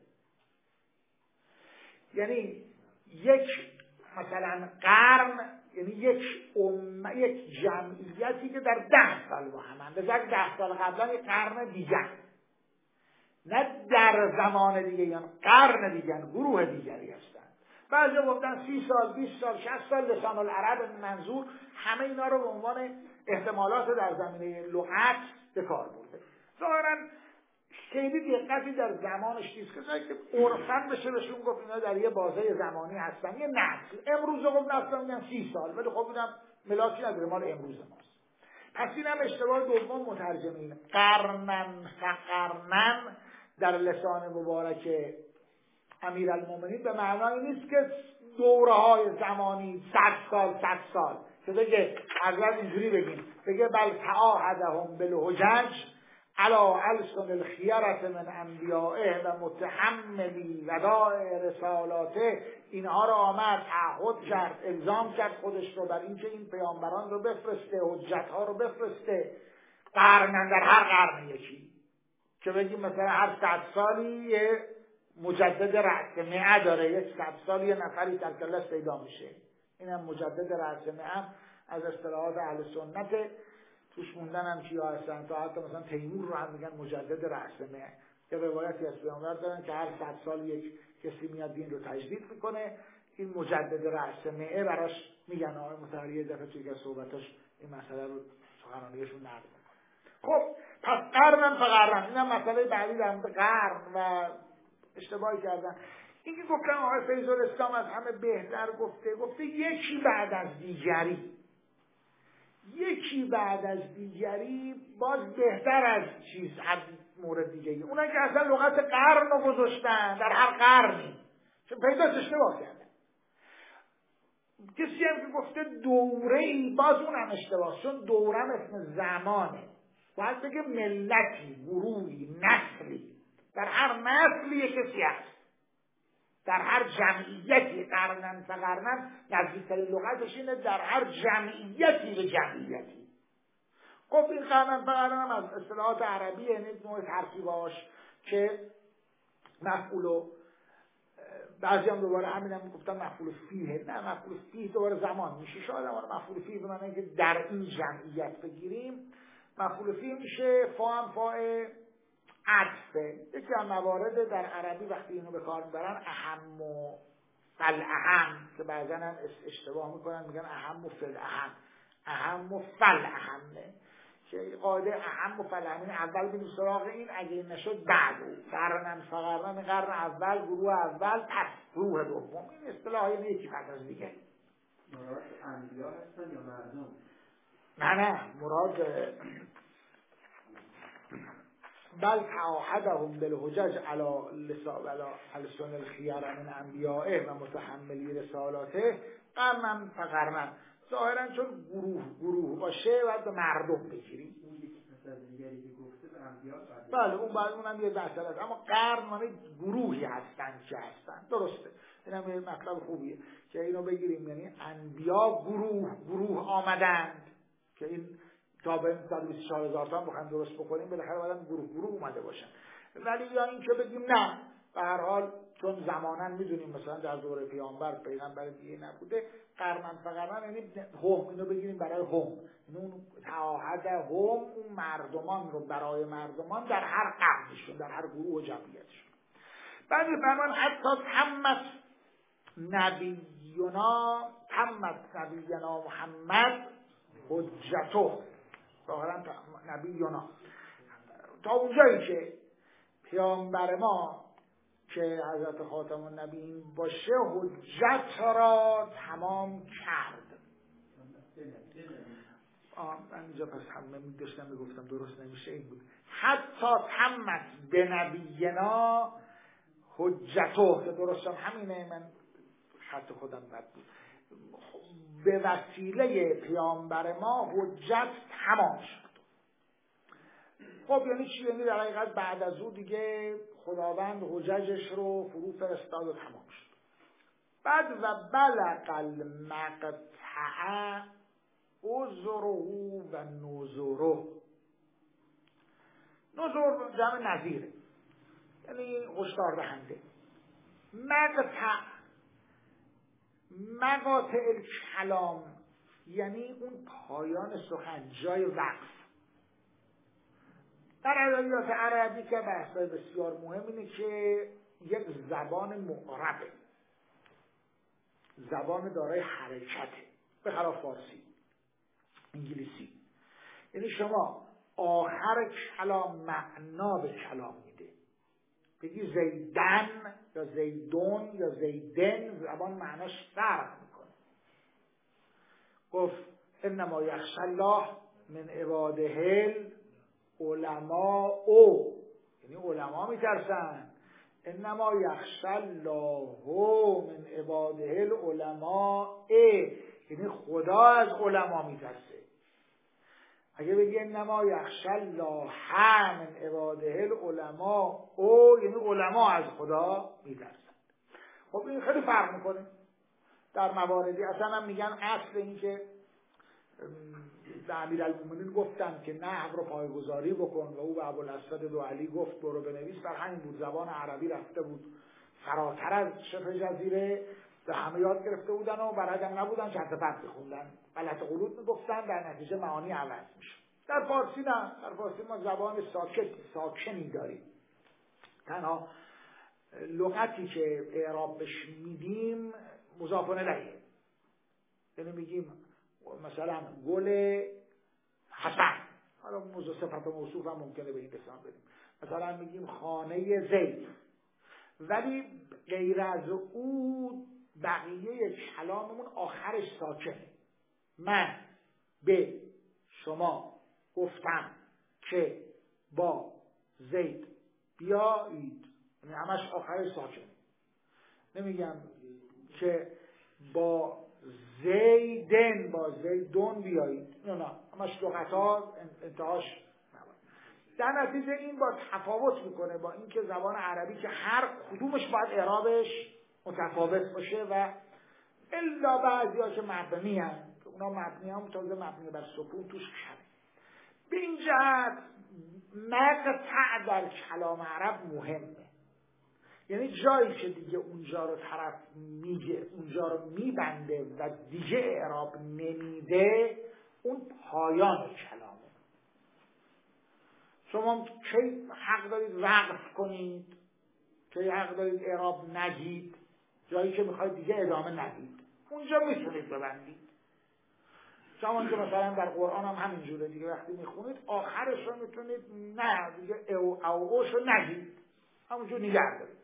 یعنی یک مثلا قرن یعنی یک جمعیتی که در 10 سال با هم بذار 10 سال قبلا یک قرن دیگر، نه در زمان دیگه، یعنی قرن دیگر، گروه دیگری هستن. بعضی گفتن 30 سال، 20 سال، 60 سال. لسان العرب منظور همه اینا رو به عنوان احتمالات در زمینه لغت به کار برده. ظاهراً خیلی دقتی در زمانش نیست که عرفاً بشه بهشون گفت اینا در یه بازه زمانی هستن، یه نسل. امروز گفت نسل میگن 30 سال، ولی خب اینم ملاکی نداره، مال امروز ماست. پس اینم اشتباه دوم مترجمین. قرنن فقرنن در لسان مبارک امیرالمومنین به معنای نیست که دوره‌های زمانی 100 سال که بگه حضرت اینجوری بگه بل تعاهدهم بالحجج علی السن الخیرة من انبیائه و متحملی وداع رسالاته. اینها رو آمد تعهد کرد، الزام کرد خودش رو بر اینکه این پیامبران رو بفرسته، حجت‌ها رو بفرسته. قرنن در هر قرن یکی، که بگیم مثلا هر 100 سالی یه مجدد رأس مئه داره، یک 100 سال یه نفری در کلاس پیدا میشه. اینم مجدد رأس مئه از اصطلاحات اهل سنت. توش موندن هم چیا هستن، تا حتی مثلا تیمور رو هم میگن مجدد رأس مئه. یه روایتی از پیامبر دارن که هر 100 سال یک کسی میاد دین رو تجدید میکنه. این مجدد رأس مئه براش میگن. آقای مطهری یه دفعه توی صحبتاش این مسئله رو سخنرانیشون نقل میکنه. خب پس قرنن فقرنن، اینم مسئله بعدی در مورد قرن و اشتباهی کردن. این که گفتن آقای فیض‌الاسلام از همه بهتر گفته یکی بعد از دیگری باز بهتر از مورد دیگری. اونا که اصلا لغت قرن رو گذاشتن در هر قرنی، چون پیداش اشتباه کردن. کسی هم که گفته دوره‌ای، باز اونم اشتباه، چون دورم اسم زمانه. باید بگه ملتی، گروهی، نسلی. در هر نسلی کسی هست، در هر جمعیتی. قرنن فقرنن نزدیکترین لغتش اینه در هر جمعیتی به جمعیتی. خب این قرنن فقرنن از اصطلاحات عربیه، یعنی نوع ترکیباش که مفعول و بعضی هم دوباره همینم گفتن مفعول فیه. نه، مفعول فیه دوباره زمان میشه. شاید هم مفعول فیه به معنی که در این جمعیت بگیریم. مفعول فیه میشه فاهم فاعل عطفه. یکی از موارد در عربی وقتی اینو به کار میبرن اهم و فالاهم، که بعضا هم اشتباه میکنن میگن اهم و فالاهم، اهم و فالاهمه، که قاعده اهم و فالاهم اول بریم سراغ این، اگه این نشد بعد قرنن فقرنن، قرن اول، گروه اول، پس گروه دوم. این اصطلاح یعنی یکی پس از دیگه. مراد انبیا هستن یا مردم؟ نه مراد بل تعاهدهم بالحجج علی السن الخیرة من انبیائه و متحملی رسالاته قرنن فقرنن. ظاهرا چون گروه باشه باید به مردم بگیریم. اون یکی پس از دیگری که گفته به انبیا. بله اون بعد اونم یه مسئله است، اما قرن معنی گروهی هستن که هستن. درسته، اینم یه مطلب خوبیه که اینو بگیریم. یعنی انبیا گروه آمدند، که این تا به 124,000 تا بخوایم درست بکنیم بالاخره باید گروه اومده باشن. ولی یا این که بگیم نه، به هر حال چون زمانن میدونیم مثلا در دوره پیغمبر دیگه نبوده، قرنن فقرنن یعنی هم، اینو بگیریم برای هم، اون تعاهد هم اون مردمان رو برای مردمان در هر قرنشون، در هر گروه و جمعیتشون. بعد فرمان حتی تمت نبینا محمد حجته. ظاهرا نبینا تا اونجایی که پیامبر ما که حضرت خاتم النبیین باشه حجت را تمام کرد. من اینجا پس همه داشتم میگفتم درست نمیشه، این بود حتی تمت به نبینا حجته، که درست همینه. من خط خودم بد بود. به وسیله پیامبر ما حجت تمام شد. خب یعنی چی؟ یعنی در حقیقت بعد از او دیگه خداوند حججش رو فرو فرستاد و تمام شد. بعد و بلغ المقطع عذره و نذره. نذر جمع نذیره، یعنی هشدار دهنده. مقاطع الکلام یعنی اون پایان سخن، جای وقف. در ادبیات عربی که بحثای بسیار مهم اینه که یک زبان معربه، زبان دارای حرکته، به خلاف فارسی، انگلیسی. یعنی شما آخر کلام معنا به کلام میده. بگی زیدن یا زیدون یا زیدن، زبان معناش فرق میکنه. گفت انما یخشی الله من عباده العلماء، یعنی علما میترسن. انما یخشی الله من عباده العلماء، یعنی خدا از علما میترسه. اگه بگی انما یخشی الله من عباده العلماء، یعنی علما از خدا میترسن. خب این خیلی فرق میکنه. در مواردی اصلا هم میگن اصل این که امیرالمومنین گفتن که نحو رو پایه‌گذاری بکن و او به ابوالاسود دوالی گفت برو بنویس، بر همین بود. زبان عربی رفته بود فراتر از شبه جزیره، به همه یاد گرفته بودن و برای هم نبودن چرت و پرت می‌خوندن، غلط غلوط میگفتن، در نتیجه معانی عوض میشه. در فارسی نه، در فارسی ما زبان ساکنی داریم. تنها لغتی که اعراب بهش میدیم مضاف الیه. یعنی میگیم مثلا گل حسن، حالا صفت موصوف هم ممکنه به این قسم بدیم. مثلا میگیم خانه زید، ولی غیر از او بقیه کلاممون آخرش ساکنه. من به شما گفتم که با زید بیایید، یعنی همش آخرش ساکنه. نمیگم که با زیدن، با زیدون بیایید، نه همش لغت‌ها انتهاش نباید. در نتیجه این با تفاوت میکنه با اینکه زبان عربی که هر کدومش باید اعرابش متفاوت باشه و الا بعضی‌ها که مبنی هستند، اونا مبنی هم تازه مبنی بر سکون توش کمه. به این جهت مقطع در کلام عرب مهمه. یعنی جایی که دیگه اونجا رو طرف میگه، اونجا رو میبنده و دیگه اعراب نمیده، اون پایان کلامه. شما کی حق دارید وقف کنید، کی حق دارید اعراب نگید؟ جایی که میخواید دیگه ادامه ندید، اونجا میتونید ببندید. شما که مثلا در قرآن هم همینجوره دیگه، وقتی میخونید آخرش رو میتونید نه دیگه اوش رو نگید، همونجور نگه دارید.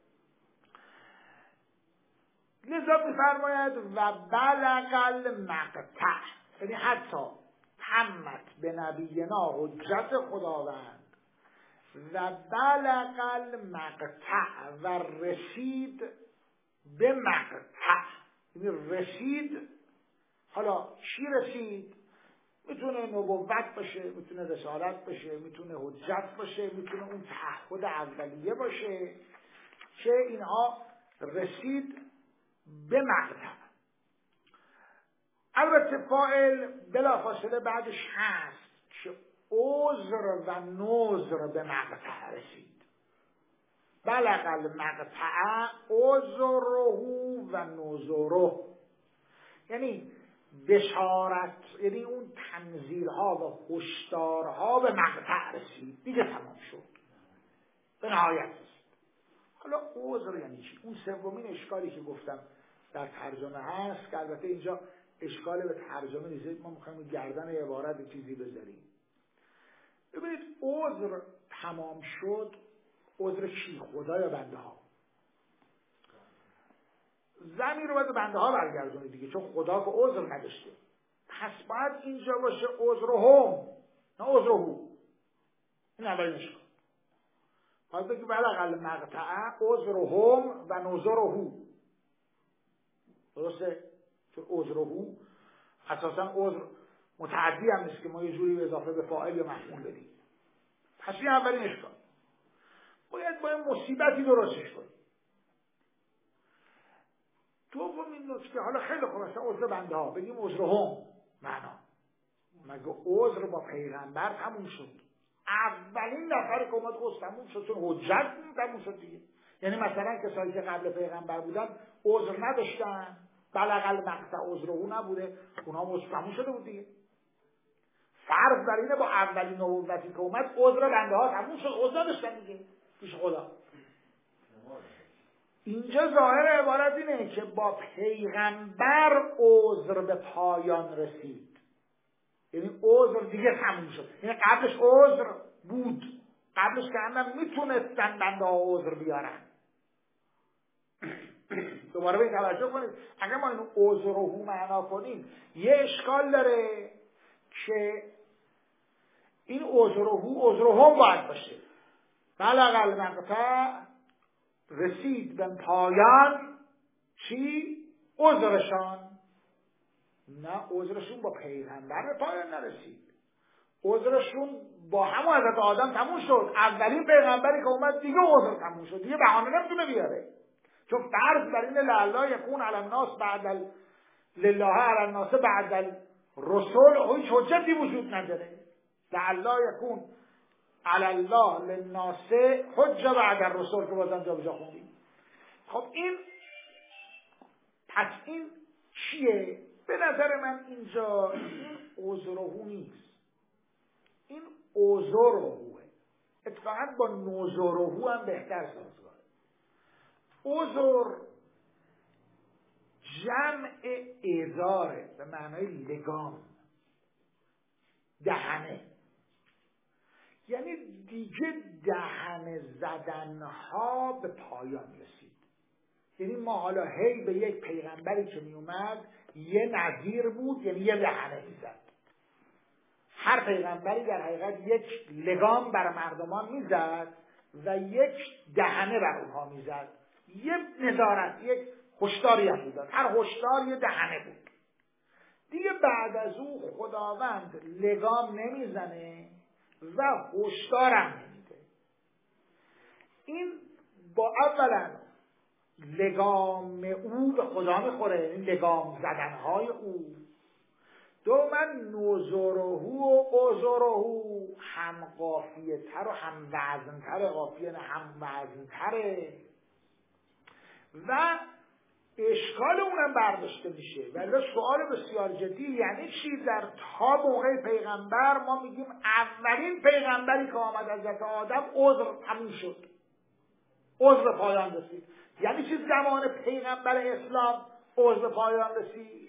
لذا میفرماید و بلغ المقطع، یعنی حتی تمت به نبینا حجت خداوند و بلغ المقطع و رسید به مقطع، یعنی رسید. حالا چی رسید؟ میتونه نبوت باشه، میتونه رسالت باشه، میتونه حجت باشه، میتونه اون تعهد اولیه باشه، که اینها رسید به مقطع. البته فاعل بلافاصله بعدش هست که عذر و نذر به مقطع رسید. بلغ المقطع عذره و نذره، یعنی بشارت، یعنی اون تنزیلها و هشدارها به مقطع رسید، دیگه تمام شد، به نهایت رسید. حالا عذر یعنی چی؟ اون سومین اشکالی که گفتم در ترجمه هست، که البته اینجا اشکال به ترجمه نیست، ما میخوایم گردن عبارت چیزی بذاریم. ببینید عذر تمام شد، عذر کی؟ خدا یا بنده ها؟ زمین رو باید به بنده ها برگردونید دیگه، چون خدا که عذر نداشته. پس باید اینجا باشه عذرهم، نه عذرهو. این اولین اشکال. باید بگی بلغ المقطع عذرهم و نذرهو. درسته؟ چون عذرهو اساسا عذر متعدی هم نیست که ما یه جوری به اضافه به فاعل یا مفعول بدیم. پس این اولین اشکال. باید با این مصیبتی درستش کنیم. دومین نکته، حالا خیلی خوب است عذر بنده ها بگیم عذرهم معنا. مگه عذر با پیغمبر تموم شد؟ اولین نفر که اومد عذر تموم شد، چون حجت تموم شد دیگه. یعنی مثلا کسایی که قبل پیغمبر بودن عذر نداشتن، بلغ المقطع عذره نبوده، اونها عذر تموم شده بود دیگه. فرض بر اینه با اولین نبوتی که اومد عذر بنده ها تموم شد، عذر نداشتن دیگه پیش خدا. اینجا ظاهر عبارت اینه که با پیغمبر عذر به پایان رسید، یعنی عذر دیگه تموم شد. یعنی قبلش عذر بود، قبلش که همه میتونستن بنده ها عذر بیارن. دوباره به این توجه کنید، اگر ما اینو عذرهو معنا کنیم یه اشکال داره که این عذرهم باید باشه. بلغ المقطع رسید به پایان چی؟ عذرشان. نه، عذرشون با پیغمبر به پایان نرسید، عذرشون با همون حضرت آدم تموم شد. اولین پیغمبری که اومد دیگه عذر تموم شد، دیگه بهانه نمیتونه بیاره، چون فرض بر این لعلا یکون علی الناس بعد لله علی الناس بعد الرسل هیچ حجتی وجود نداره. لعلا یکون علی الله للناس حجه بعد الرسل که بازم جا بجا خوندیم. خب این پس این چیه؟ به نظر من اینجا این عذرهو نیست، این عذرهوه. اتفاقا با نذرهو هم بهتر سازگاره. عذر جمع اعذاره به معنای لگام، دهنه، یعنی دیگه دهنه زدنها به پایان رسید. یعنی ما حالا هی به یک پیغمبری که می اومد یه نظیر بود، یعنی یه دهنه میزد. هر پیغمبری در حقیقت یک لگام بر مردمان میزد و یک دهنه بر اونها میزد، یه نظارت، یک هشداری هم میداد. هر هشدار یه دهنه بود. دیگه بعد از او خداوند لگام نمیزنه و هشدارم نمیده. این با اولا لگام او به خدا میخوره، این لگام زدنهای او. دوما نذرهو و عذرهو هم قافیه تر و هم وزن تر، قافیه نه هم وزن تره و اشکال اونم برداشته میشه. ولی سوال بسیار جدی، یعنی چی؟ در تا موقع پیغمبر ما میگیم اولین پیغمبری که آمد حضرت آدم عذر تموم شد، عذر پایان رسید. یعنی چی زمان پیغمبر اسلام عذر پایان رسید؟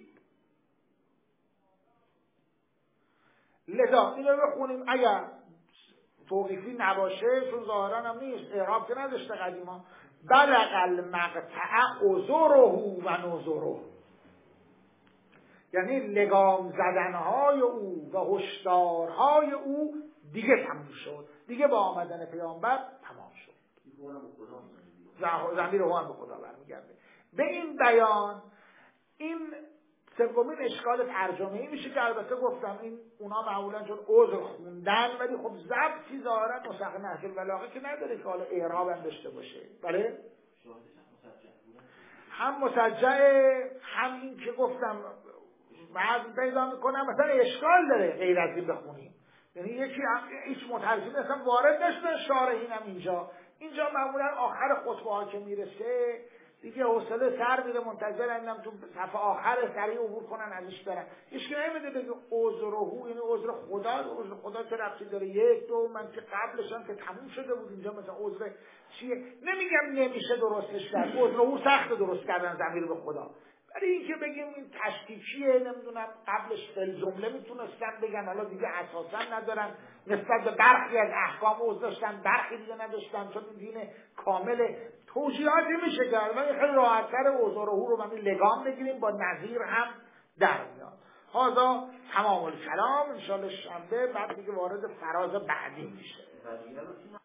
لذا اینو بخونیم، اگر توقیفی نباشه، چون ظاهرا هم نیست، اعراب که نداشته قدیما. بلغ المقطع عذرهو و نذرهو، یعنی لگام زدنهای او و هشدارهای او دیگه تموم شد، دیگه با آمدن پیامبر تمام شد. ضمیر هو هم به خدا برمیگرده. به این بیان این سومین اشکال ترجمه‌ای میشه که البته گفتم این اونا معمولا چون عذر خوندن، ولی خب ضبطی ظاهرا نسخ نهج البلاغه که نداره که حالا اعراب هم داشته باشه. بله هم مسجعه، هم این که گفتم بعد پیدا میکنم مثلا اشکال داره غیر از این بخونیم. یعنی یکی هیچ مترجم اصلا وارد نشده، شارحین هم اینجا معمولا آخر خطبه ها که میرسه دیگه حوصله سر میره، منتظرن تو صفحه آخر سریع عبور کنن ازش برن. هیچ که نمیده بگه عذرهو، یعنی عذر خدا. عذر خدا چه ربطی داره؟ یک دو من که قبلش هم که تموم شده بود. اینجا مثلا عذر چیه؟ نمیگم نمیشه درستش کرد، عذرهو سخت درست کردن ضمیر به خدا، ولی این که بگیم این تشکیکیه، نمیدونم قبلش فل جمله میتونستن بگن، حالا دیگه اساسا ندارن، نسبت به برخی از احکام عذر داشتن، برخی دیگه نداشتن، چون این دین کامل توجیهاتی میشه کرد. ولی خیلی راحت‌تر عذرهو رو من لگام بگیریم، با نظیر هم در میاد. هذا تمام الکلام. ان شاء الله شنبه بعد دیگه وارد فراز بعدی میشه.